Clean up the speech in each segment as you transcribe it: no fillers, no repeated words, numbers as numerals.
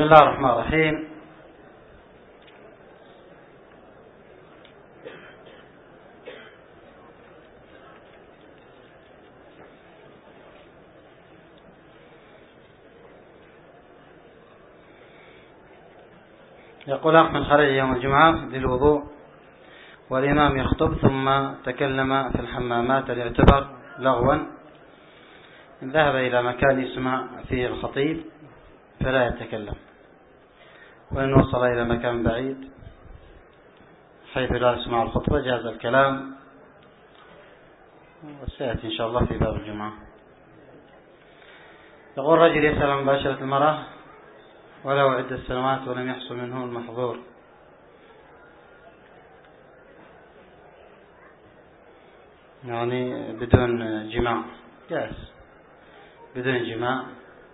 الله الرحمن الرحيم. يقول أخ من خرج يوم الجمعة للوضوء والإمام يخطب ثم تكلم في الحمامات ليعتبر لغوا، إن ذهب إلى مكان يسمع فيه الخطيب فلا يتكلم، وإن وصل إلى مكان بعيد حيث لا يسمع الخطبة جاز الكلام، وسيأتي إن شاء الله في باب الجمعة. يقول رجل يسأل عن مباشرة المرأة ولو عدة سنوات ولم يحصل منه المحظور، يعني بدون جماع، جائز بدون جماع،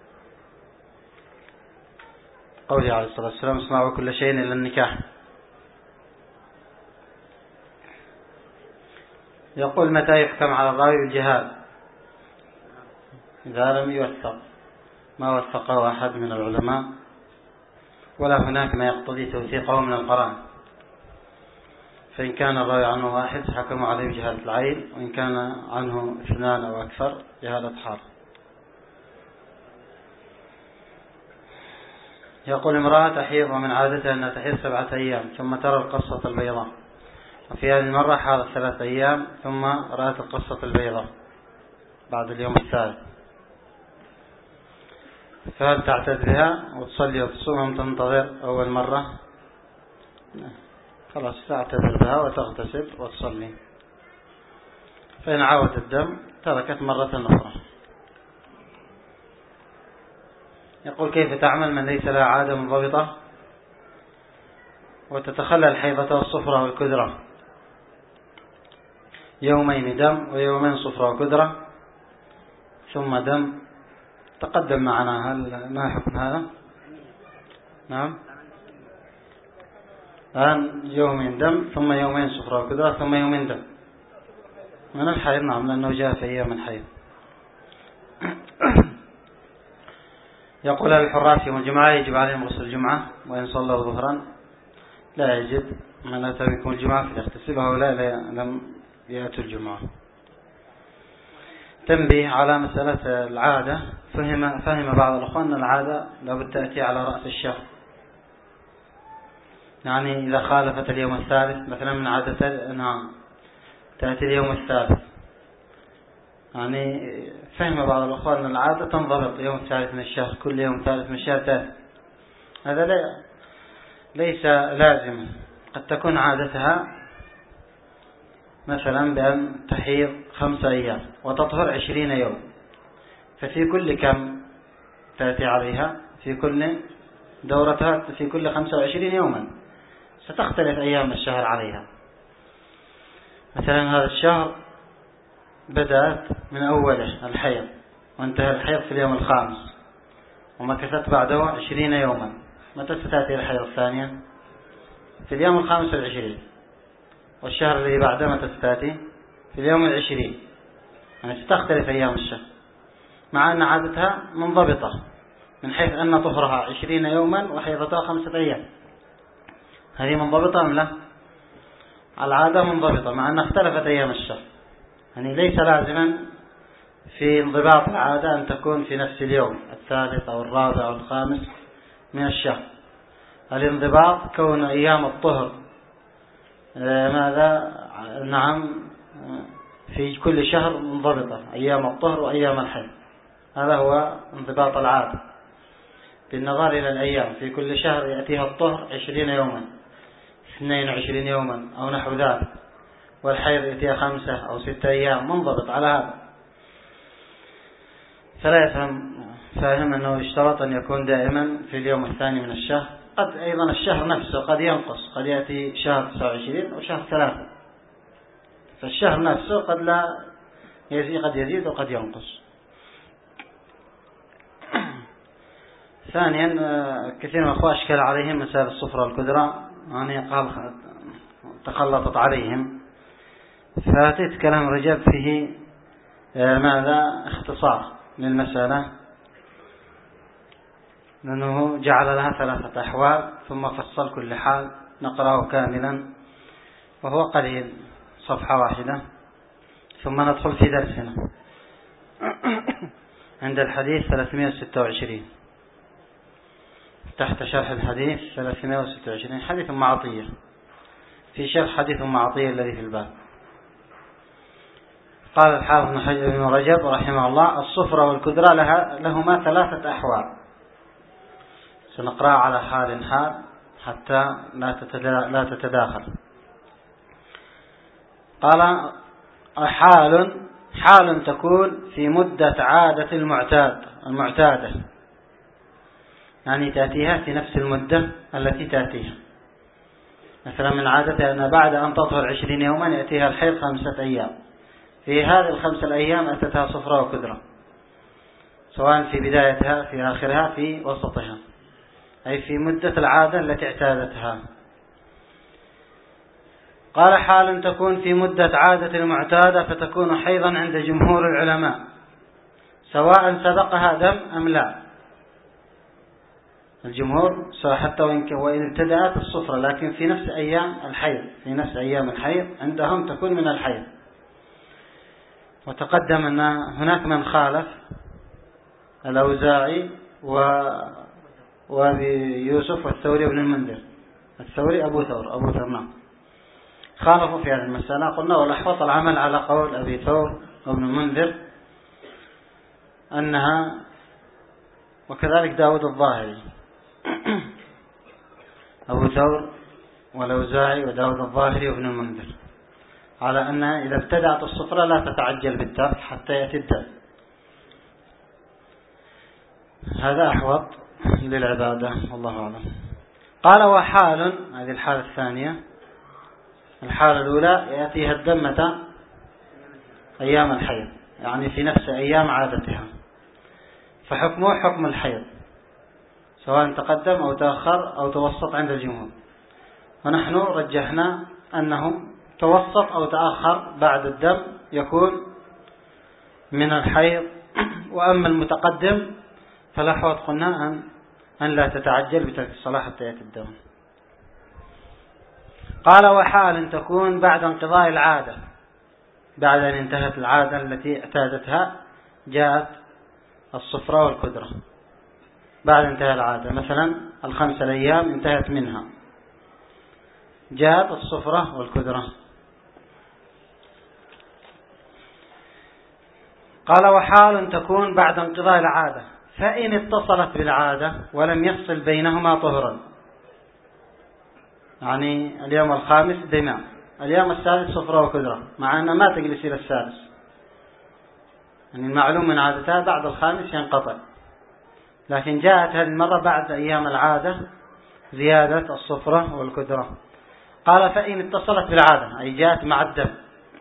قوله عليه الصلاة والسلام اسمعوا كل شيء إلا النكاح. يقول متى يحكم على الراوي بالجهاد إذا لم يوثق ما وثقه أحد من العلماء ولا هناك ما يقتضي توثيقه من القرائن، فإن كان الراوي عنه واحد حكم عليه بجهالة العين، وإن كان عنه اثنان أو أكثر جهالة حال. يقول امرأة تحيض ومن عادتها أنها تحيض 7 أيام ثم ترى القصة البيضاء، وفي هذه المرة حاضت 3 أيام ثم رأت القصة البيضاء بعد اليوم الثالث، فهل تعتد بها وتصلي وتصوم أم تنتظر أول مرة؟ خلاص تعتذر بها وتغتسل وتصلي، فإن عاود الدم تركت مرة أخرى. يقول كيف تعمل من ليس لها عادة منضبطة وتتخلى الحيضة والصفرة والكدرة، يومين دم ويومين صفرة وكدرة ثم دم، تقدم معنا، هل ما حكم هذا؟ نعم، الآن يومين دم ثم يومين صفرة وكدرة ثم يومين دم من الحيض، نعم، لأنه جاء في أيام الحيض. يقول الحراس يوم الجمعة يجب عليهم غسل الجمعة، وإن صلوا ظهرا لا يجب، من أتى بكم الجمعة فليغتسل، وهؤلاء لم يأتوا الجمعة. تنبيه على مسألة العادة، فهم بعض الأخوان أن العادة لابد تأتي على رأس الشهر، يعني إذا خالفت اليوم الثالث مثلا من عادة أنها تأتي اليوم الثالث، يعني فهم بعض الأخوان أن العادة تنضبط يوم الثالث من الشهر، كل يوم ثالث من الشهر تأتي، هذا ليس لازم. قد تكون عادتها مثلا بأن تحيض 5 أيام وتطهر 20 يوم، ففي كل كم تأتي عليها في كل دورتها في كل 25 يوما ستختلف أيام الشهر عليها. مثلا هذا الشهر بدأت من أوله الحيض وانتهى الحيض في اليوم الخامس ومكثت بعده 20 يوما، متى ستأتي الحيض الثانية؟ في اليوم 25، والشهر الذي بعده متى ستأتي؟ في اليوم 20، يعني ستختلف أيام الشهر، مع أن عادتها منضبطة من حيث أن طهرها 20 يوما وحيضتها 5 أيام. هذه منضبطة أم لا؟ العادة منضبطة مع أن اختلفت أيام الشهر، يعني ليس لازما في انضباط العادة أن تكون في نفس اليوم الثالث أو الرابع أو الخامس من الشهر. الانضباط كون أيام الطهر نعم في كل شهر منضبطة، أيام الطهر وأيام الحيض، هذا هو انضباط العادة بالنظر إلى الأيام، في كل شهر يأتيها الطهر 20 يوما 22 يوما أو نحو ذلك، والحيض يأتيها 5 أو 6 أيام، منضبط على هذا. فلا يفهم فاهم أنه يشترط أن يكون دائما في اليوم الثاني من الشهر، قد أيضا الشهر نفسه قد ينقص، قد يأتي شهر 29 أو شهر 3، فالشهر نفسه قد لا يزيد، قد يزيد وقد ينقص. ثانيا كثير من الأخوة أشكال عليهم مسائل الصفرة والكدرة، يعني قال تخلطت عليهم، فأتيت كلام رجب فيه اختصار للمسألة، لأنه جعل لها 3 أحوال ثم فصل كل حال، نقرأه كاملا وهو قليل، صفحة واحدة، ثم ندخل في درسنا عند الحديث 326 تحت شرح الحديث 326 حديث أم عطية، في شرح حديث أم عطية الذي في الباب. قال الحافظ ابن رجب رحمه الله: الصفرة والكدرة لهما 3 أحوال، سنقرأ على حال حال حتى لا تتداخل. قال: حال تكون في مدة عادة المعتادة، يعني تأتيها في نفس المدة التي تأتيها. مثلا من عادتها أن بعد أن تطهر 20 يوما يأتيها الحيض 5 أيام، في هذه ال5 الأيام أتتها صفرة وكدرة، سواء في بدايتها في آخرها في وسطها، أي في مدة العادة التي اعتادتها. قال: حال تكون في مدة عادة المعتادة فتكون حيضا عند جمهور العلماء، سواء سبقها دم أم لا. الجمهور حتى وإن ابتدأت الصفرة لكن في نفس أيام الحيض عندهم تكون من الحيض. وتقدم أن هناك من خالف الأوزاعي وأبي يوسف والثوري وابن المنذر. الثوري أبو ثور نعم، خالفوا في هذه المسألة. قلنا والأحوط العمل على قول أبي ثور وابن المنذر أنها، وكذلك داود الظاهري، أبو ثور والأوزاعي وداود الظاهري وابن المنذر، على أن إذا ابتدأت الصفرة لا تتعجل بالذبح حتى يأتي الدم. هذا أحوط للعبادة والله أعلم. قال: وحال، هذه الحالة الثانية. الحالة الأولى يأتيها الدم متى؟ أيام الحيض، يعني في نفس أيام عادتها، فحكمه حكم الحيض سواء تقدم أو تأخر أو توسط عند الجمهور، ونحن رجحنا أنه توسط أو تأخر بعد الدم يكون من الحيض. وأما المتقدم فالأحوط قلنا أن لا تتعجل بترك الصلاة حتى يأتي الدم. قال: وحال تكون بعد انقضاء العادة، بعد أن انتهت العادة التي اعتادتها جاءت الصفرة والكدرة. بعد انتهاء العادة مثلا 5 الأيام انتهت منها، جاءت الصفرة والكدرة. قال: وحال تكون بعد انقضاء العادة فإن اتصلت بالعادة ولم يفصل بينهما طهرا، يعني اليوم الخامس دماء، اليوم السادس صفرة وكدرة، مع أنها ما تجلس إلى السادس، يعني المعلوم من عادتها بعد الخامس ينقطع، لكن جاءت هذه المرة بعد أيام العادة زيادة الصفرة والكدرة. قال: فإن اتصلت بالعادة، أي جاءت مع الدم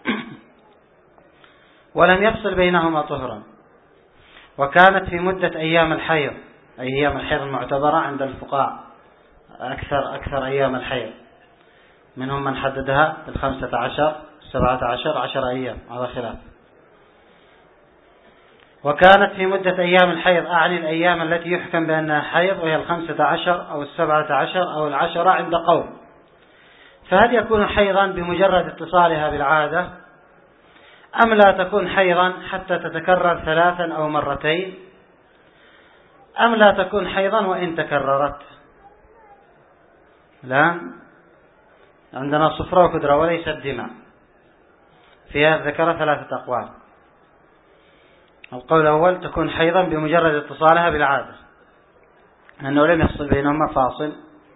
ولم يفصل بينهما طهرا، وكانت في مدة أيام الحيض، أي أيام الحيض المعتبرة عند الفقهاء، أكثر أيام الحيض، منهم من حددها 15 17 10 أيام على خلاف. وكانت في مدة أيام الحيض، أعني الأيام التي يحكم بأنها حيض، وهي 15 أو 17 أو 10 عند قول. فهل يكون حيضا بمجرد اتصالها بالعادة، أم لا تكون حيضا حتى تتكرر 3 أو مرتين، أم لا تكون حيضا وإن تكررت؟ لا، عندنا صفرة وكدرة وليس الدماء، فيها ذكر 3 أقوال. القول الأول تكون حيضا بمجرد اتصالها بالعادة، أنه لم يحصل بينهما فاصل.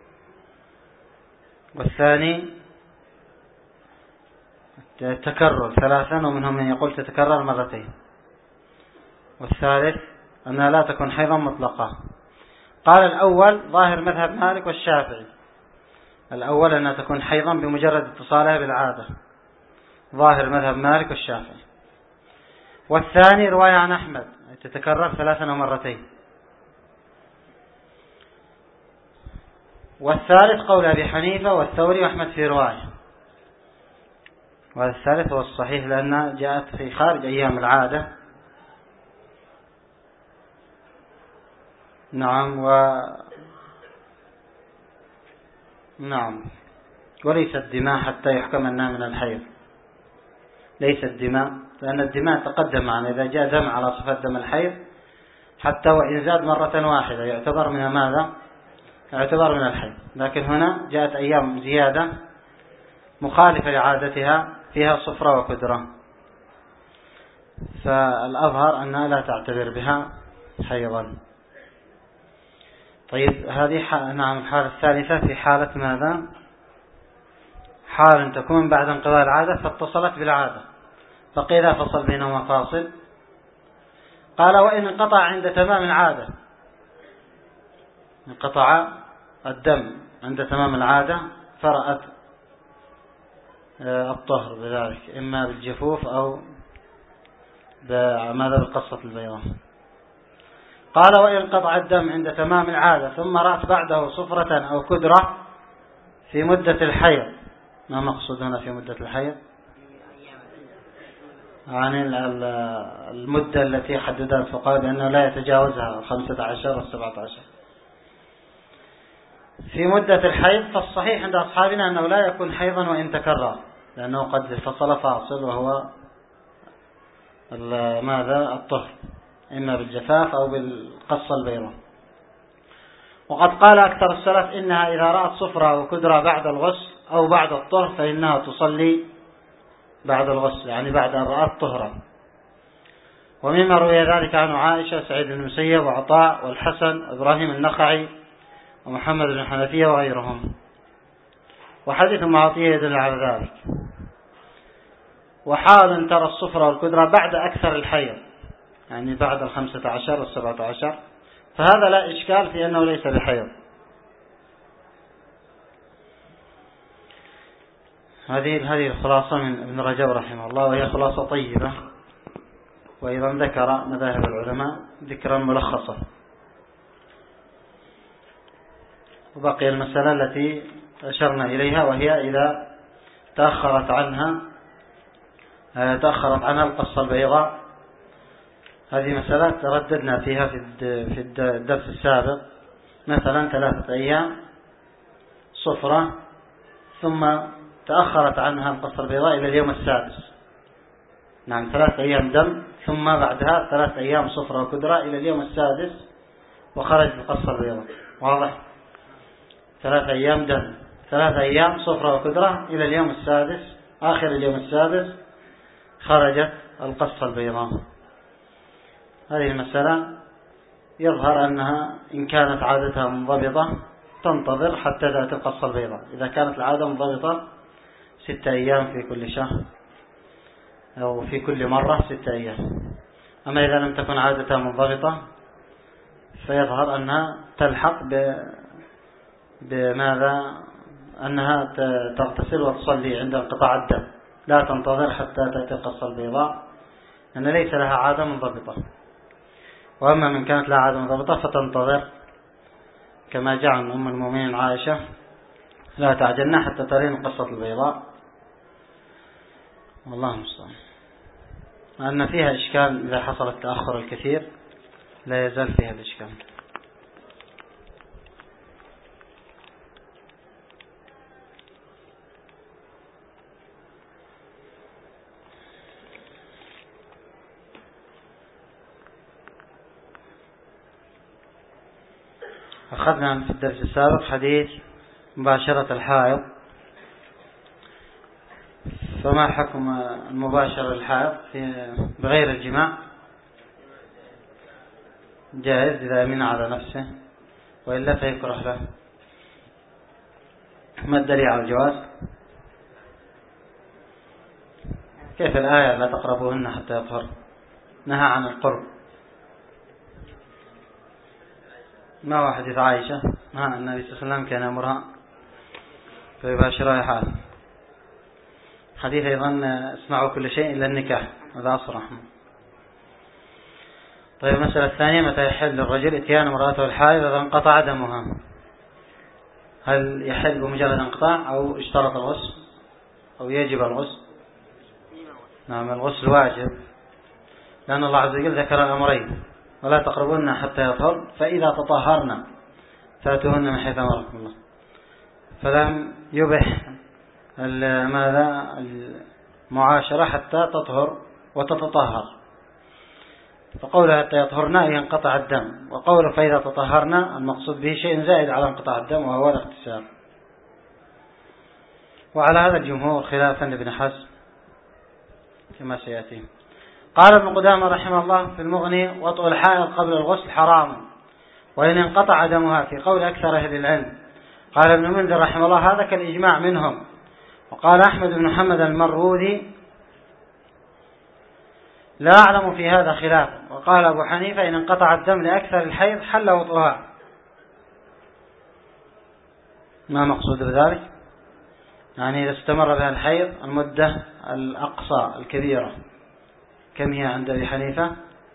والثاني تكرر 3، ومنهم من يقول تتكرر مرتين. والثالث أنها لا تكون حيضا مطلقة. قال: الأول ظاهر مذهب مالك والشافعي، الأول أنها تكون حيضا بمجرد اتصالها بالعادة، ظاهر مذهب مالك والشافعي. والثاني رواية عن أحمد تتكرر 3 أو مرتين. والثالث قول أبي حنيفة والثوري وأحمد في رواية، والثالث هو الصحيح لأنها جاءت في خارج أيام العادة. نعم نعم. وليست دماء حتى يحكم أنها من الحيض، ليست دماء، لأن الدماء تقدم معنا إذا جاء دم على صفة دم الحيض حتى وإن زاد مرة واحدة يعتبر من ماذا؟ يعتبر من الحيض. لكن هنا جاءت أيام زيادة مخالفة لعادتها فيها صفرة وكدرة، فالأظهر أنها لا تعتبر بها حيضا. طيب هذه نعم الحالة الثالثة في حالة ماذا؟ حال تكون بعد انقضاء العادة فاتصلت بالعادة، بقي إذا فصل بينهما فاصل. قال وإن انقطع عند تمام العادة، انقطع الدم عند تمام العادة فرأت الطهر بذلك إما بالجفوف أو ماذا بالقصة البيضاء. قال وإن انقطع الدم عند تمام العادة ثم رأت بعده صفرة أو كدرة في مدة الحيض. ما مقصود هنا في مدة الحيض؟ يعني المدة التي حددها الفقهاء بأنه لا يتجاوزها 15 و 17 في مدة الحيض. فالصحيح عند أصحابنا أنه لا يكون حيضا وإن تكرر، لأنه قد فصل فاصل وهو ماذا؟ الطهر، إما بالجفاف أو بالقصة البيضاء. وقد قال أكثر السلف إنها إذا رأت صفرة وكدرة بعد الغسل أو بعد الطهر فإنها تصلي بعد الغسل، يعني بعد أن رأت طهرا. ومما روي ذلك عن عائشة، سعيد بن المسيب وعطاء والحسن وإبراهيم النخعي ومحمد بن حنفية وغيرهم، وحديث معطية يدل على ذلك. وحال ترى الصفرة والكدرة بعد أكثر الحيض، يعني بعد 15 و17، فهذا لا إشكال في أنه ليس بحيض. هذه الخلاصة من ابن رجب رحمه الله، وهي خلاصة طيبة، وأيضا ذكر مذاهب العلماء ذكرا ملخصا. وبقي المسألة التي أشرنا إليها، وهي إذا تأخرت عنها القصة البيضاء. هذه مسألة ترددنا فيها في الدرس السابق. مثلا 3 أيام صفرة ثم تأخرت عنها القصة البيضاء إلى اليوم السادس، نعم 3 أيام دم ثم بعدها 3 أيام صفرة وكدرة إلى اليوم السادس وخرجت القصة البيضاء. واضح؟ 3 أيام دم، 3 أيام صفرة وكدرة إلى اليوم السادس، آخر اليوم السادس خرجت القصة البيضاء. هذه المسألة يظهر أنها إن كانت عادتها منضبطة تنتظر حتى تأتي القصة البيضاء. إذا كانت العادة منضبطة 6 أيام في كل شهر أو في كل مرة 6 أيام. أما إذا لم تكن عادتها منضبطة فيظهر أنها تلحق بماذا؟ أنها تغتسل وتصلي عند انقطاع الدم، لا تنتظر حتى تأتي القصة البيضاء، أن ليس لها عادة منضبطة. وأما من كانت لها عادة منضبطة فتنتظر، كما جاء عن أم المؤمنين عائشة: لا تعجلنا حتى ترين القصة البيضاء. والله المستعان. أن فيها إشكال إذا حصل التأخر الكثير، لا يزال فيها الإشكال. أخذنا في الدرس السابق حديث مباشرة الحائض، فما حكم المباشرة الحائض بغير الجماع؟ جائز إذا أمن على نفسه، وإلا فيكره له. ما الدليل على الجواز؟ كيف الآية لا تقربوهن حتى يطهر؟ نهى عن القرب. ما هو حديث عائشة؟ النبي صلى الله عليه وسلم كان يأمرها فيباشرها حال. حديث أيضا: اسمعوا كل شيء إلا النكاح، هذا أصرح. طيب المسألة الثانية: متى يحل للرجل إتيان امرأته الحائض إذا انقطع دمها؟ هل يحل بمجرد انقطاع أو اشترط الغسل أو يجب الغسل؟ نعم الغسل واجب، لأن الله عز وجل ذكر الأمرين: ولا تقربن حتى يطهر، فإذا تطهرن فاتوهن من حيث أمركم الله. فلم يبح المعاشرة حتى تطهر وتتطهر. فقوله حتى يطهرن ينقطع الدم، وقوله فإذا تطهرن المقصود به شيء زائد على انقطاع الدم وهو الاغتسال. وعلى هذا الجمهور خلافا لابن حزم كما سيأتي. قال ابن قدامة رحمه الله في المغني: وطء الحائض قبل الغسل حرام وإن انقطع دمها، في قول أكثر أهل العلم. قال ابن منذر رحمه الله: هذا كالإجماع منهم. وقال أحمد بن محمد المروذي: لا أعلم في هذا خلاف. وقال أبو حنيفة: إن انقطع الدم لأكثر الحيض حل وطئها. ما مقصود بذلك؟ يعني إذا استمر بها الحيض المدة الأقصى الكبيرة كم هي عند أبي حنيفة؟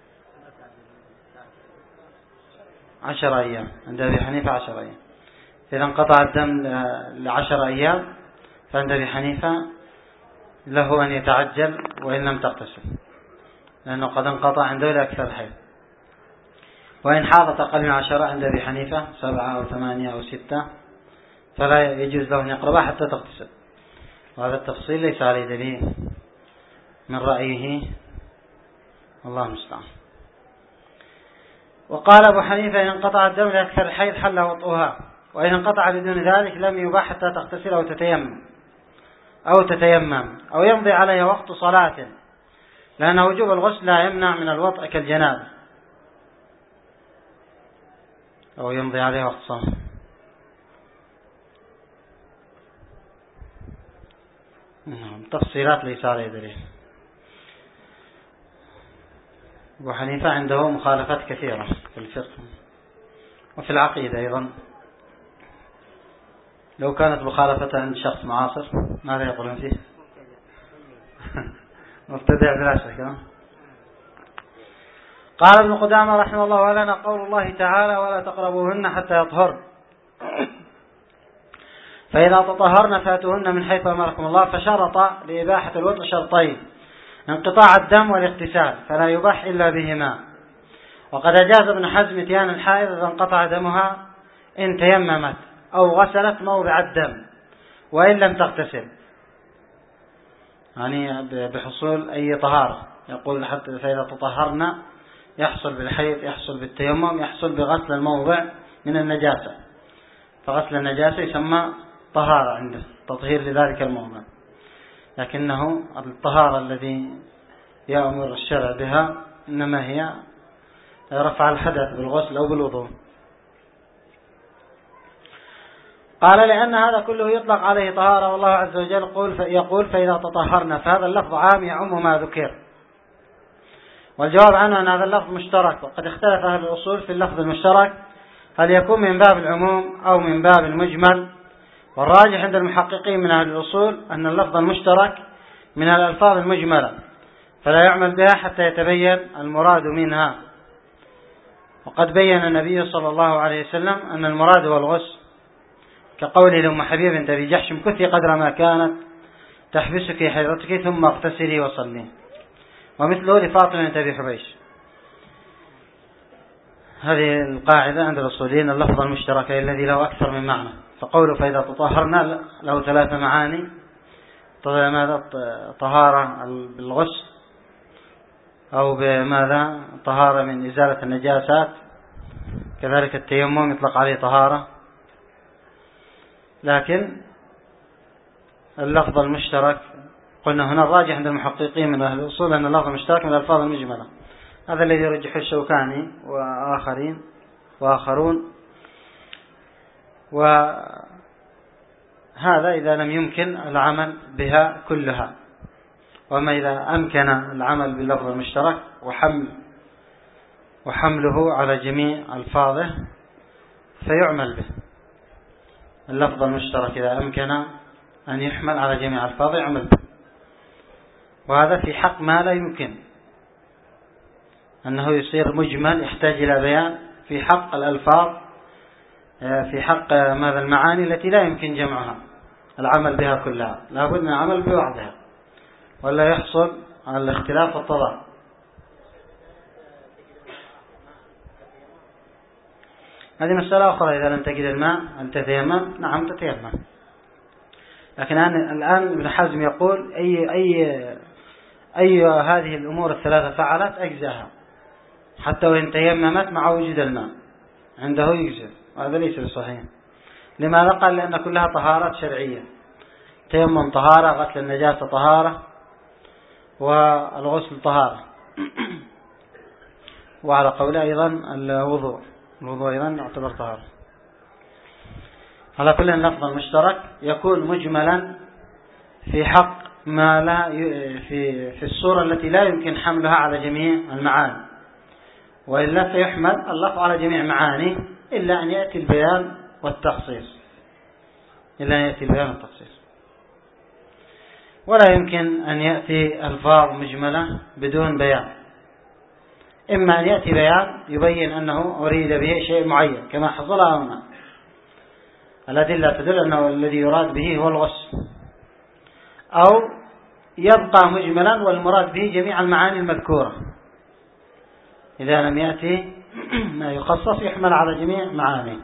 10 أيام. عند أبي حنيفة 10 أيام. إذا انقطع الدم ل10 أيام فعند أبي حنيفة له أن يتعجل وإن لم تغتسل، لأنه قد انقطع عنده لأكثر الحيض. وإن حاضت أقل من 10 عند أبي حنيفة 7 أو 8 أو 6 فلا يجوز له أن يقربها حتى تغتسل. وهذا التفصيل ليس عليه دليل من رأيه، الله المستعان. وقال أبو حنيفة: إن انقطع الدم لأكثر الحيض حل وطئها، وإن انقطع بدون ذلك لم يباح حتى تغتسل أو تتيمم أو يمضي عليها وقت صلاة، لأن وجوب الغسل لا يمنع من الوطء كالجنابة، أو يمضي عليها وقت صلاة. تفصيلات ليس عليه دليل. أبو حنيفة عنده مخالفات كثيرة في الفقه وفي العقيدة أيضا. لو كانت مخالفة عند شخص معاصر ماذا يقولون فيه؟ مبتدع بلا شك. قال ابن قدامة رحمه الله: ولنا قول الله تعالى: ولا تقربوهن حتى يطهرن، فإذا تطهرن فاتوهن من حيث أمركم الله. فشرط لإباحة الوطء شرطين: انقطاع الدم والاغتسال، فلا يباح إلا بهما. وقد أجاز ابن حزم اتيان الحائض إذا انقطع دمها إن تيممت أو غسلت موضع الدم وإن لم تغتسل، يعني بحصول أي طهارة. يقول حتى فإذا تطهرن يحصل بالحيض، يحصل بالتيمم، يحصل بغسل الموضع من النجاسة، فغسل النجاسة يسمى طهارة عنده، تطهير لذلك الموضع. لكنه الطهارة الذي يأمر الشرع بها إنما هي رفع الحدث بالغسل أو بالوضوء. قال: لأن هذا كله يطلق عليه طهارة، والله عز وجل يقول: فإذا تطهرنا، فهذا اللفظ عام يعم ما ذكر. والجواب عنه أن هذا اللفظ مشترك، وقد اختلف أهل الأصول في اللفظ المشترك هل يكون من باب العموم أو من باب المجمل. والراجح عند المحققين من أهل الأصول أن اللفظ المشترك من الألفاظ المجملة، فلا يعمل بها حتى يتبين المراد منها. وقد بين النبي صلى الله عليه وسلم أن المراد هو الغسل، كقول لأم حبيب بنت أبي جحش: كثي قدر ما كانت تحبسك حيضتك ثم اغتسلي وصلي. ومثله لفاطمة بنت أبي حبيش. هذه القاعدة عند الأصوليين: اللفظ المشترك الذي له أكثر من معنى. فقوله فإذا تطهرنا له 3 معاني: ماذا؟ طهارة بالغسل، أو بماذا؟ طهارة من إزالة النجاسات، كذلك التيمم يطلق عليه طهارة. لكن اللفظ المشترك قلنا هنا الراجح عند المحققين من أهل الأصول أن اللفظ المشترك من الألفاظ المجملة. هذا الذي يرجح الشوكاني وآخرون. وهذا إذا لم يمكن العمل بها كلها. وما إذا أمكن العمل باللفظ المشترك وحمله على جميع ألفاظه فيعمل به. اللفظ المشترك إذا أمكن أن يحمل على جميع ألفاظه يعمل به. وهذا في حق ما لا يمكن أنه يصير مجمل يحتاج إلى بيان. في حق الألفاظ، في حق ماذا؟ المعاني التي لا يمكن جمعها، العمل بها كلها، لا بد من العمل ببعضها ولا يحصل على الاختلاف والتضاد. هذه مسألة أخرى. إذا لم تجد الماء هل تتيمم؟ نعم تتيمم. لكن الآن ابن حزم يقول أي هذه الأمور الثلاثة فعلت أجزاها، حتى وإن تيممت مع وجود الماء عنده يجزئ، وهذا ليس بصحيح. لماذا؟ قال لأن كلها طهارات شرعية. تيمم طهارة، غسل النجاسة طهارة، والغسل طهارة. وعلى قول أيضا الوضوء أيضا يعتبر طهارة. على كل اللفظ المشترك يكون مجملا في حق ما لا في الصورة التي لا يمكن حملها على جميع المعاني، وإلا فيحمل اللفظ على جميع معاني إلا أن يأتي البيان والتخصيص. ولا يمكن أن يأتي ألفاظ مجملة بدون بيان. إما أن يأتي بيان يبين أنه أريد به شيء معين كما حصل هنا، الأدلة تدل أنه الذي يراد به هو الغسل، أو يبقى مجملا والمراد به جميع المعاني المذكورة. إذا لم يأتي ما يخصص يحمل على جميع معاني.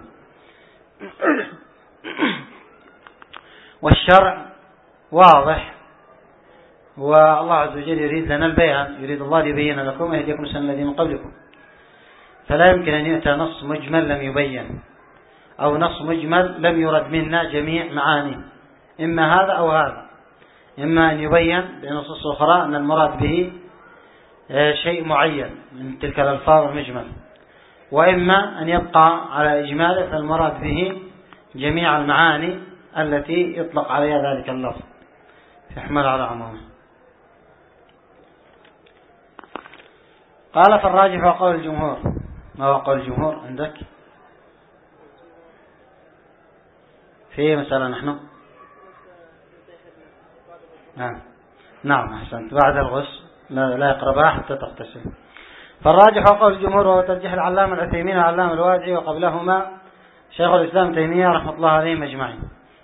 والشرع واضح، والله عز وجل يريد لنا البيان، يريد الله ليبين لكم ويهديكم سنن الذين من قبلكم. فلا يمكن أن يأتي نص مجمل لم يبين، أو نص مجمل لم يرد منا جميع معاني، إما هذا أو هذا. إما أن يبين بنصوص أخرى أن المراد به شيء معين من تلك الألفاظ المجمل، وإما أن يبقى على إجماله فالمراد به جميع المعاني التي يطلق عليها ذلك اللفظ، يحمل على عمومه. قال فالراجح وقول الجمهور. ما هو قول الجمهور عندك في مسألة نحن؟ نعم أحسنت، بعد الغسل لا يقربها حتى تغتسل. فالراجح وقول الجمهور وهو ترجيح العلامة العثيمين والعلامة الوادعي وقبلهما شيخ الإسلام تيمية رحمة الله عليهم أجمعين.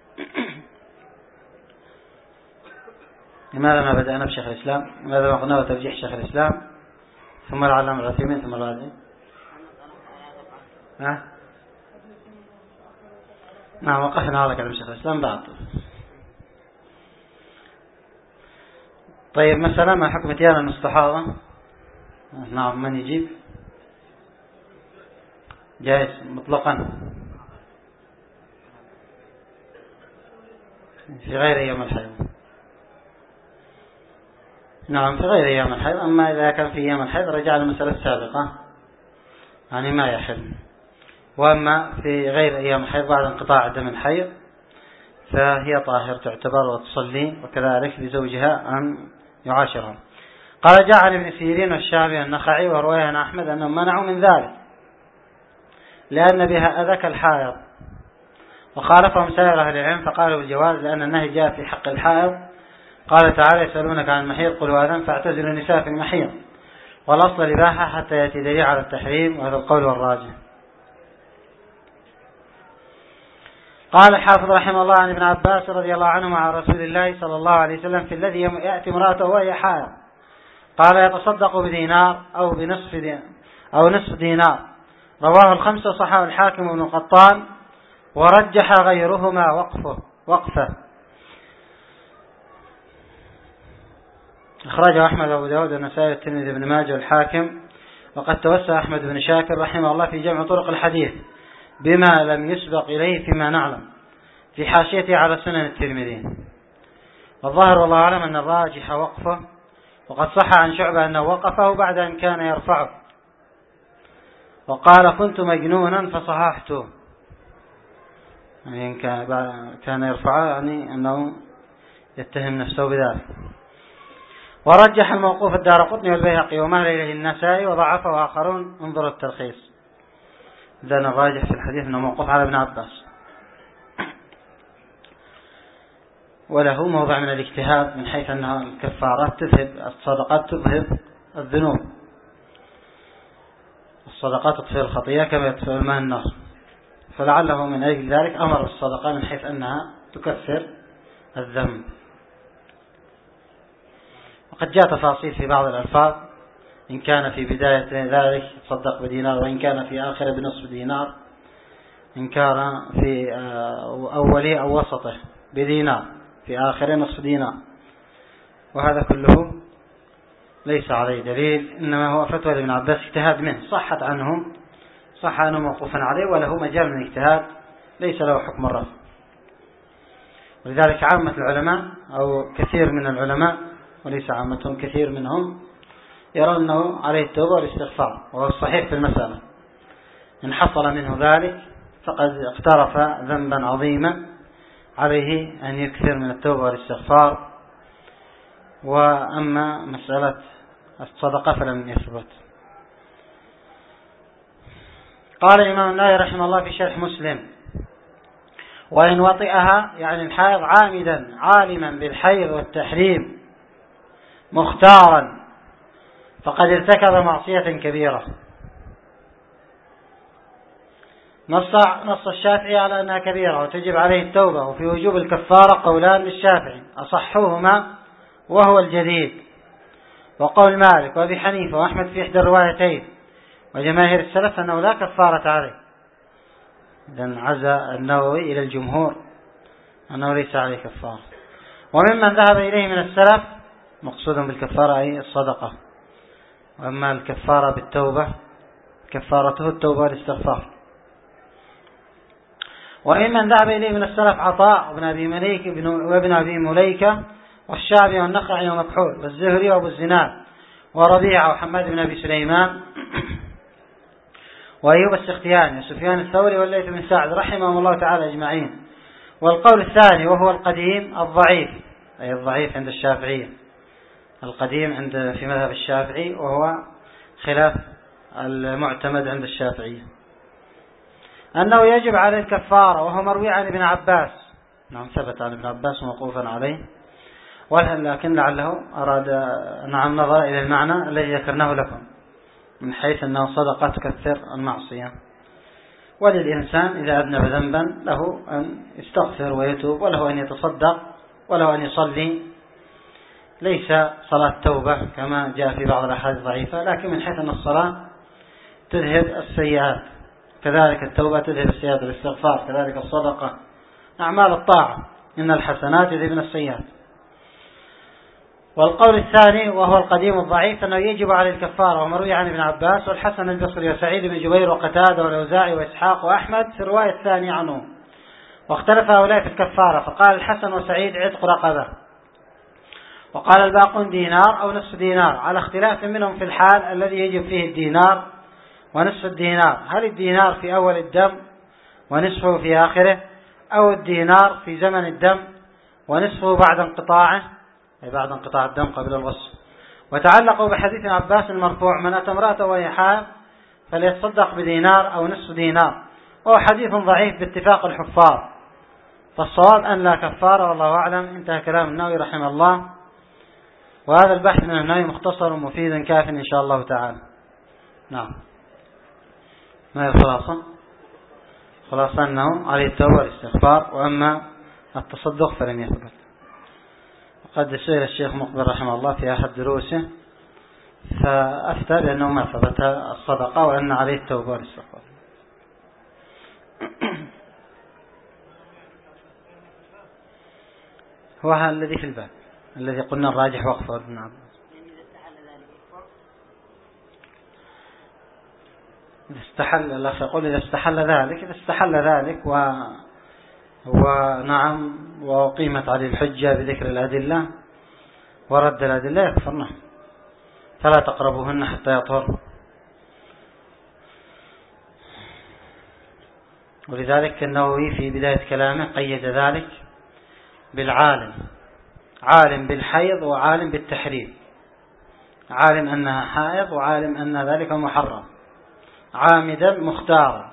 لماذا ما بدأنا بشيخ الإسلام؟ لماذا ما قلنا ترجيح شيخ الإسلام ثم العلامة العثيمين ثم الوادعي؟ نعم وقفنا على كلام شيخ الإسلام بعد. طيب مثلا ما حكم اتيان المستحاضة؟ نعم من يجيب؟ جائز مطلقا في غير أيام الحيض. نعم في غير أيام الحيض. أما إذا كان في أيام الحيض رجع المسألة السابقة، يعني ما يحل. وأما في غير أيام الحيض بعد انقطاع دم الحيض فهي طاهر تعتبر وتصلي، وكذلك لزوجها أن يعاشرها. قال جاء عن ابن سيرين والشعبي النخعي ورواه عن أحمد أنهم منعوا من ذلك لأن بها أذى كالحائض، وخالفهم سائر أهل العلم فقالوا بالجواز لأن النهي جاء في حق الحائض. قال تعالى يسألونك عن المحيض قل هو أذى فاعتزلوا النساء في المحيض، والأصل الإباحة حتى يأتي دليل على التحريم، وهذا القول والراجح. قال الحافظ رحمه الله عن ابن عباس رضي الله عنه مع رسول الله صلى الله عليه وسلم في الذي يأتي امرأته وهي حائض، قال يتصدق بدينار أو بنصف دينار أو نصف دينار. رواه الخمسة وصححه الحاكم بن القطان ورجح غيرهما وقفه. أخرجه أحمد وأبو داود والنسائي والترمذي بن ماجه والحاكم. وقد توسع أحمد بن شاكر رحمه الله في جمع طرق الحديث بما لم يسبق إليه فيما نعلم في حاشيته على سنن الترمذي. والظاهر والله أعلم أن الراجح وقفه، وقد صح عن شعبة أنه وقفه بعد أن كان يرفعه وقال كنت مجنونا فصححته، يعني كان يرفعه يعني أنه يتهم نفسه بذلك. ورجح الموقوف الدارقطني والبيهقي ومهل إليه النسائي وضعفه آخرون، انظر التلخيص. إذن الراجح في الحديث أنه موقوف على ابن عباس، وله موضع من الاجتهاد من حيث أنها الكفارات تذهب الصدقات تذهب الذنوب، الصدقات تطفئ الخطيئة كما يطفئ الماء النار، فلعله من أجل ذلك أمر الصدقة من حيث أنها تكفر الذنب. وقد جاء تفاصيل في بعض الألفاظ، إن كان في بداية ذلك تصدق بدينار، وإن كان في آخر بنصف دينار، إن كان في أوله أو وسطه بدينار، في آخره نصف دينار. وهذا كله ليس عليه دليل، إنما هو فتوى ابن عباس اجتهاد منه، صح عنه موقوفا عليه، وله مجال من اجتهاد ليس له حكم الرفع. ولذلك عامة العلماء أو كثير من العلماء، وليس عامتهم كثير منهم، يرون أنه عليه التوبة والاستغفار، وهو الصحيح في المسألة. إن حصل منه ذلك فقد اقترف ذنبا عظيما، عليه أن يكثر من التوبة والاستغفار. وأما مسألة الصدقة فلم يثبت. قال الإمام النووي رحمه الله في شرح مسلم: وإن وطئها، يعني الحائض، عامدا عالما بالحيض والتحريم مختارا، فقد ارتكب معصية كبيرة. نص الشافعي على أنها كبيرة وتجب عليه التوبة، وفي وجوب الكفارة قولان للشافعي أصحهما وهو الجديد، وقول مالك وأبي حنيفة وأحمد في إحدى الروايتين، وجماهير السلف أنه لا كفارة عليه. إذن عزى النووي إلى الجمهور أنه ليس عليه كفارة. وممن ذهب إليه من السلف مقصود بالكفارة أي الصدقة، وأما الكفارة بالتوبة كفارته التوبة والاستغفار. وممن ذهب إليه من السلف عطاء وابن أبي مليكة والشعبي والنخعي ومكحول والزهري وأبو الزناد وربيعة وحماد بن أبي سليمان وأيوب السختياني وسفيان الثوري والليث بن سعد رحمهم الله تعالى أجمعين. والقول الثاني وهو القديم الضعيف، أي الضعيف عند الشافعية، القديم في مذهب الشافعي، وهو خلاف المعتمد عند الشافعية، أنه يجب عليه الكفارة، وهو مروي عن ابن عباس. نعم، ثبت عن ابن عباس موقوفا عليه، ولكن لعله أراد نظر إلى المعنى الذي ذكرناه لكم، من حيث أنه صدقة تكثر المعصية. وللإنسان إذا أذنب ذنبا له أن يستغفر ويتوب، وله أن يتصدق، وله أن يصلي. ليس صلاة توبة كما جاء في بعض الأحاديث الضعيفة، لكن من حيث أن الصلاة تذهب السيئات، كذلك التوبة تذهب السيئات، والاستغفار كذلك الصدقة، أعمال الطاعة إن الحسنات يذهبن السيئات. والقول الثاني وهو القديم الضعيف أنه يجب عليه الكفارة، ومروي عن ابن عباس والحسن البصري وسعيد بن جبير وقتادة والأوزاعي وإسحاق وأحمد في الرواية الثانية عنه. واختلف هؤلاء في الكفارة، فقال الحسن وسعيد عتق رقبة، وقال الباقون دينار أو نصف دينار، على اختلاف منهم في الحال الذي يجب فيه الدينار ونصف الدينار. هل الدينار في أول الدم ونصفه في آخره، أو الدينار في زمن الدم ونصفه بعد انقطاعه، أي بعد انقطاع الدم قبل الغسل. وتعلقوا بحديث عباس المرفوع: من أتى امرأته وهي حائض فليتصدق بدينار أو نصف دينار، وهو حديث ضعيف باتفاق الحفاظ. فالصواب أن لا كفارة، والله أعلم. انتهى كلام النووي رحمه الله. وهذا البحث من النووي مختصر ومفيد كاف إن شاء الله تعالى. نعم، ما هي الخلاصة؟ خلاصة أنه عليه التوبة والاستغفار، وأما التصدق فلم يثبت. قد سئل الشيخ مقبل رحمه الله في أحد دروسه فأفتى بأنه ما ثبت الصدقة، وأن عليه التوبة والاستغفار. هو هذا الذي في الباب الذي قلنا الراجح وقفه ابن عباس. إذا استحل، الأخ يقول إذا استحل ذلك ونعم وقيمت عليه الحجة بذكر الأدلة ورد الأدلة يكفرنا، فلا تقربوهن حتى يطهر. ولذلك النووي في بداية كلامه قيد ذلك بالعالم، عالم بالحيض وعالم بالتحريم، عالم أنها حائض وعالم أن ذلك محرم، عامدا مختارا.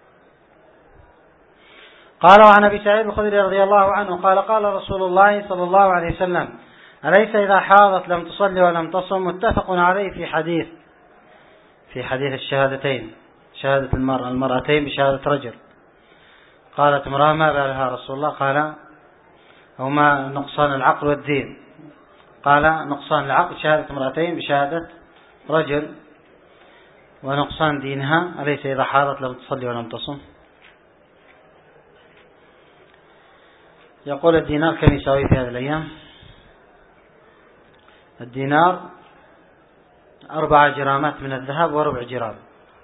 قال: وعن أبي سعيد الخدري رضي الله عنه قال: قال رسول الله صلى الله عليه وسلم: أليس إذا حاضت لم تصلي ولم تصم؟ متفق عليه في حديث الشهادتين، شهادة المرأتين بشهادة رجل. قالت امرأة: ما بالها رسول الله؟ قال: أو ما نقصان العقل والدين؟ قال: نقصان العقل شهادة امرأتين بشهادة رجل، ونقصان دينها أليس إذا حاضت لم تصلي ولم تصم؟ يقول الدينار كم يساوي في هذه الأيام؟ الدينار 4 جرامات من الذهب وربع جرام.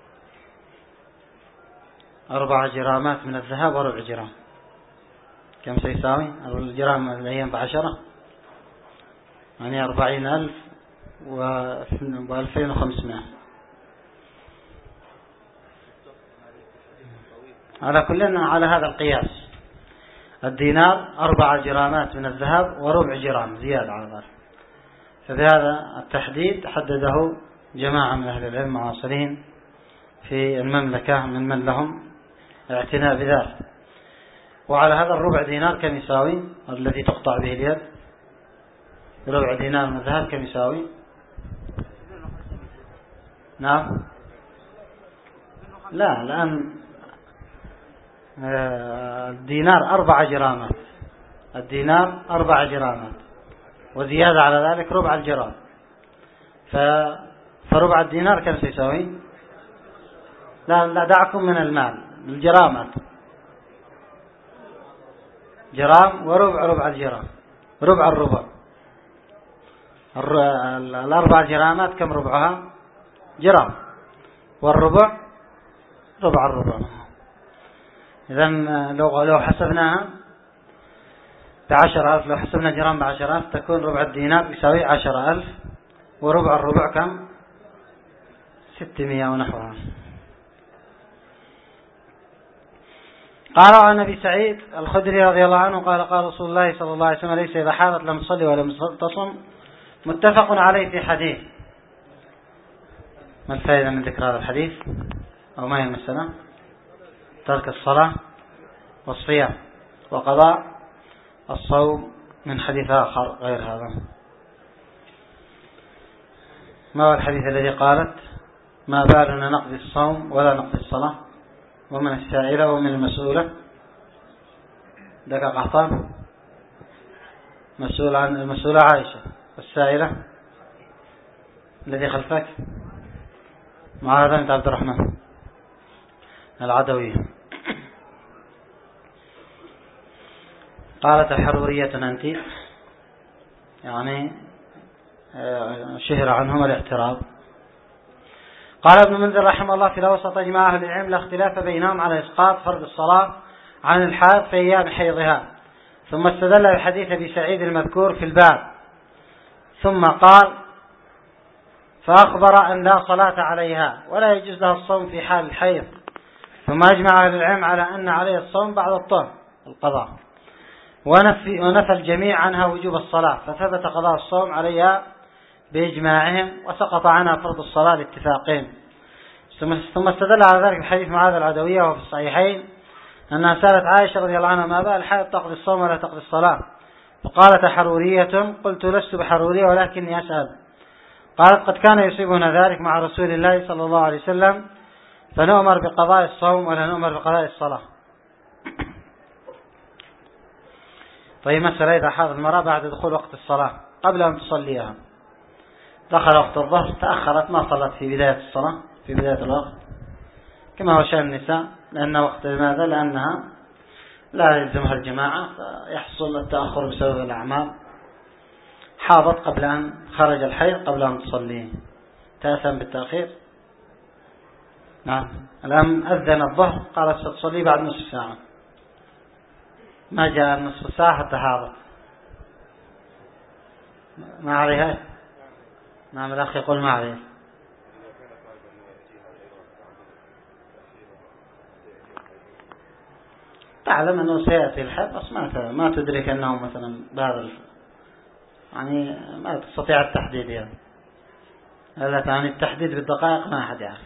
4 جرامات من الذهب وربع جرام كم سيساوي؟ الجرام الأيام ب10، يعني 40,000 و2500. على كلنا على هذا القياس الدينار 4 جرامات من الذهب وربع جرام زيادة على ذلك. فبهذا التحديد حدده جماعة من أهل العلم معاصرين في المملكة من لهم اعتناء بذلك. وعلى هذا الربع دينار كم يساوي الذي تقطع به اليد؟ ربع دينار من الذهب كم يساوي؟ نعم، لا، الآن الدينار 4 جرامات، الدينار 4 جرامات وزيادة على ذلك ربع الجرام. فربع الدينار كم سيساوي؟ لا دعكم من المال، الجرامات، جرام وربع الجرام، ربع الربع. 4 جرامات كم ربعها؟ جرام، والربع ربع الربع. إذن لو حسبناها ب10,000، لو حسبنا جرام ب10,000 تكون ربع الدينار يساوي 10,000، وربع الربع كم؟ 600 ونحوها. قال عن أبي سعيد الخدري رضي الله عنه قال قال رسول الله صلى الله عليه وسلم: ليس إذا حاضت لم تصلي ولم تصم. متفق عليه في حديث. ما الفائدة من ذكر هذا الحديث؟ أو ما هي المسألة؟ ترك الصلاة والصيام وقضاء الصوم من حديث آخر غير هذا. ما هو الحديث الذي قالت: ما بالنا نقضي الصوم ولا نقضي الصلاة ومن السائلة ومن المسؤولة؟ دقق قحطان. مسؤول عن المسؤولة عائشة، والسائلة الذي خلفك معاذ بنت عبد الرحمن العدوية. قالت: حرورية أنت؟ يعني شهر عنهم الاعتراض. قال ابن منذر رحمه الله: في الأوسط أجمع أهل العلم لا اختلاف بينهم على إسقاط فرض الصلاة عن الحائض في أيام حيضها. ثم استدل بحديث أبي سعيد المذكور في الباب، ثم قال: فأخبر أن لا صلاة عليها ولا يجوز لها الصوم في حال الحيض. ثم أجمع أهل العلم على أن عليه الصوم بعد الطهر القضاء، ونفى الجميع عنها وجوب الصلاة، فثبت قضاء الصوم عليها بإجماعهم، وسقط عنها فرض الصلاة لاتفاقهم. ثم استدل على ذلك بحديث معاذ العدوية وفي الصحيحين أنها سألت عائشة رضي الله عنها: ما بال الحائض تقضي الصوم ولا تقضي الصلاة؟ فقالت: حرورية؟ قلت: لست بحرورية ولكني أسأل. قالت: قد كان يصيبنا ذلك مع رسول الله صلى الله عليه وسلم، فنؤمر بقضاء الصوم ولا نؤمر بقضاء الصلاة. طيب، مسألة إذا حاضت المرأة بعد دخول وقت الصلاة قبل أن تصليها، دخل وقت الظهر تأخرت ما صلت في بداية الصلاة في بداية الوقت كما هو شأن النساء، لأن وقت لماذا؟ لأنها لا يلزمها الجماعة فيحصل التأخر بسبب الأعمال. حاضت قبل أن خرج الحيض قبل أن تصليه، تأثم بالتأخير. نعم، الآن أذن الظهر قالت ستصلي بعد نصف ساعة، ما جاء نصف ساعة حتى حاضت، ما عليها. نعم، الأخ يقول ما عليه. تعلم أنه سيأتي الحد، بس ما تدرك أنه مثلا بهذا يعني ما تستطيع التحديد يعني. لا تعني التحديد بالدقائق، ما أحد يعرف.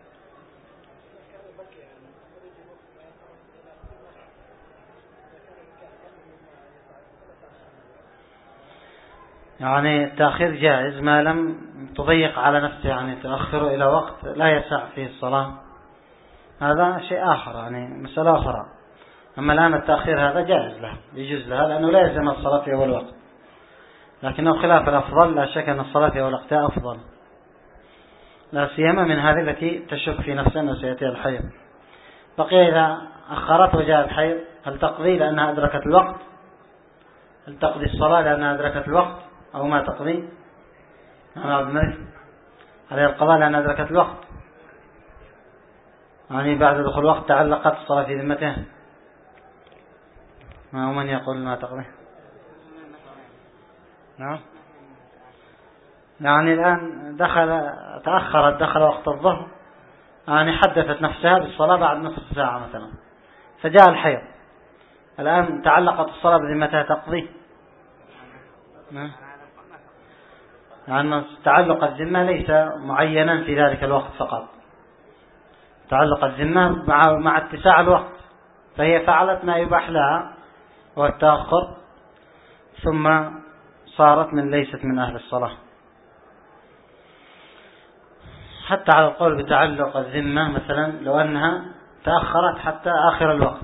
يعني التأخير جائز ما لم تضيق على نفسه، يعني تأخره إلى وقت لا يسع فيه الصلاة، هذا شيء آخر، يعني مسألة أخرى. أما الآن التأخير هذا جائز له، يجوز لها، لأنه لا يلزم الصلاة في أول وقت، لكنه خلاف الأفضل. لا شك أن الصلاة في أول وقتها أفضل، لا سيما من هذه التي تشك في نفسها أنه سيأتي الحيض. بقي إذا أخرت وجاء الحيض هل تقضي لأنها أدركت الوقت هل تقضي الصلاة لأنها أدركت الوقت أو ما تقضي؟ نعم عبد الملك، عليها القضاء لأنها أدركت الوقت، يعني بعد دخول الوقت تعلقت الصلاة في ذمته. ما هو من يقول ما تقضي؟ نعم، يعني الآن دخل وقت الظهر، يعني حدثت نفسها بالصلاة بعد نصف ساعة مثلا، فجاء الحيض، الآن تعلقت الصلاة بذمتها تقضي. يعني تعلق الذمة ليس معينا في ذلك الوقت فقط، تعلق الذمة مع اتساع الوقت، فهي فعلت ما يباح لها والتأخر ثم صارت ليست من أهل الصلاة. حتى على القول بتعلق الذمة مثلا لو أنها تأخرت حتى آخر الوقت،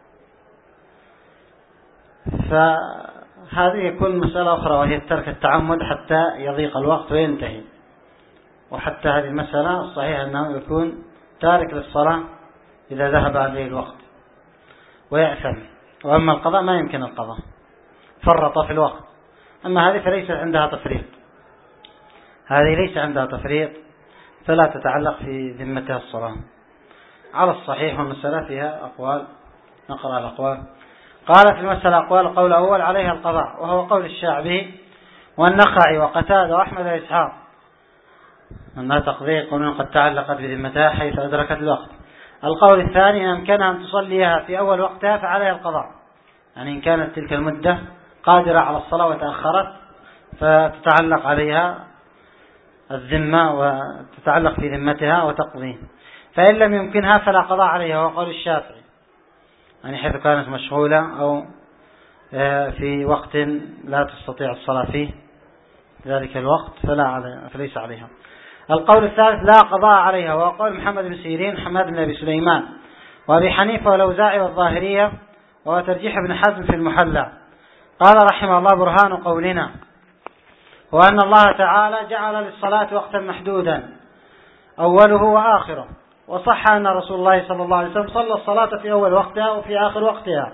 فهذه يكون مسألة أخرى وهي ترك التعمد حتى يضيق الوقت وينتهي، وحتى هذه المسألة الصحيح أنه يكون تارك للصلاة إذا ذهب عليه الوقت ويأثم. وأما القضاء ما يمكن القضاء، فرط في الوقت. أما هذه فليس عندها تفريط، هذه ليس عندها تفريط فلا تتعلق في ذمتها الصلاة على الصحيح. والمسألة فيها أقوال، نقرأ الأقوال. قال في المسألة أقوال: القول الأول عليها القضاء، وهو قول الشعبي والنخعي وقتادة وأحمد وإسحاق، أنها تقضي، يقولون قد تعلقت بذمتها حيث أدركت الوقت. القول الثاني: إن أمكنها أن تصليها في أول وقتها فعليها القضاء، يعني إن كانت تلك المدة قادرة على الصلاة وتأخرت فتتعلق عليها الذمة وتتعلق في ذمتها وتقضي. فإن لم يمكنها فلا قضاء عليها، وهو قول الشافعي، يعني حيث كانت مشغولة أو في وقت لا تستطيع الصلاة فيه ذلك الوقت فليس عليها. القول الثالث: لا قضاء عليها، وهو قول محمد بن سيرين، حماد بن أبي سليمان، وأبي حنيفة والأوزاعي والظاهرية، وهو ترجيح ابن حزم في المحلى. قال رحمه الله: برهان قولنا هو أن الله تعالى جعل للصلاة وقتا محدودا أوله وآخره، وصح أن رسول الله صلى الله عليه وسلم صلى الصلاة في أول وقتها وفي آخر وقتها،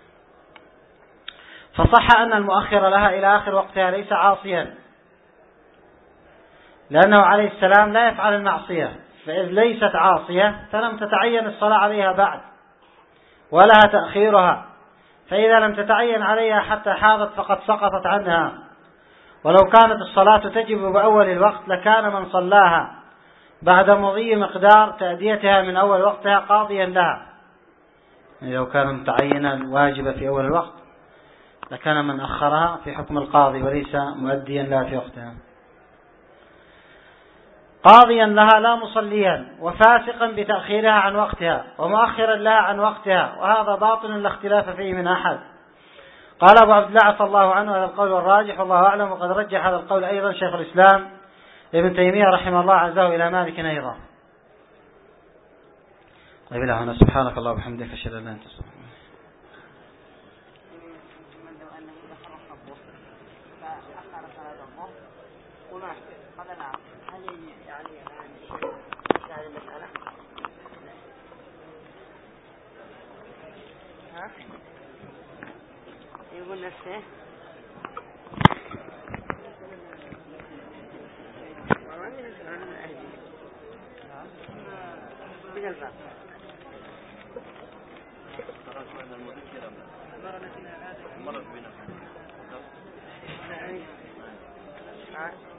فصح أن المؤخر لها إلى آخر وقتها ليس عاصيا، لأنه عليه السلام لا يفعل المعصية، فإذ ليست عاصية فلم تتعين الصلاة عليها بعد ولها تأخيرها، فإذا لم تتعين عليها حتى حاضت فقد سقطت عنها. ولو كانت الصلاة تجب بأول الوقت لكان من صلاها بعد مضي مقدار تأديتها من أول وقتها قاضيا لها، لو كان متعينا واجبة في أول الوقت لكان من أخرها في حكم القاضي وليس مؤديا لها في وقتها، قاضيا لها لا مصليا، وفاسقا بتأخيرها عن وقتها ومؤخرا لها عن وقتها، وهذا باطل لا اختلاف فيه من أحد. قال أبو عبد الله عفى الله عنه: هذا القول الراجح والله أعلم. وقد رجح هذا القول أيضا شيخ الإسلام ابن تيمية رحمه الله عزاه إلى مالك أيضا. طيب إلى هنا، سبحانك الله وبحمدك، أشهد أن لا إله إلا أنت، أستغفرك. يقول نفسه مرض بنا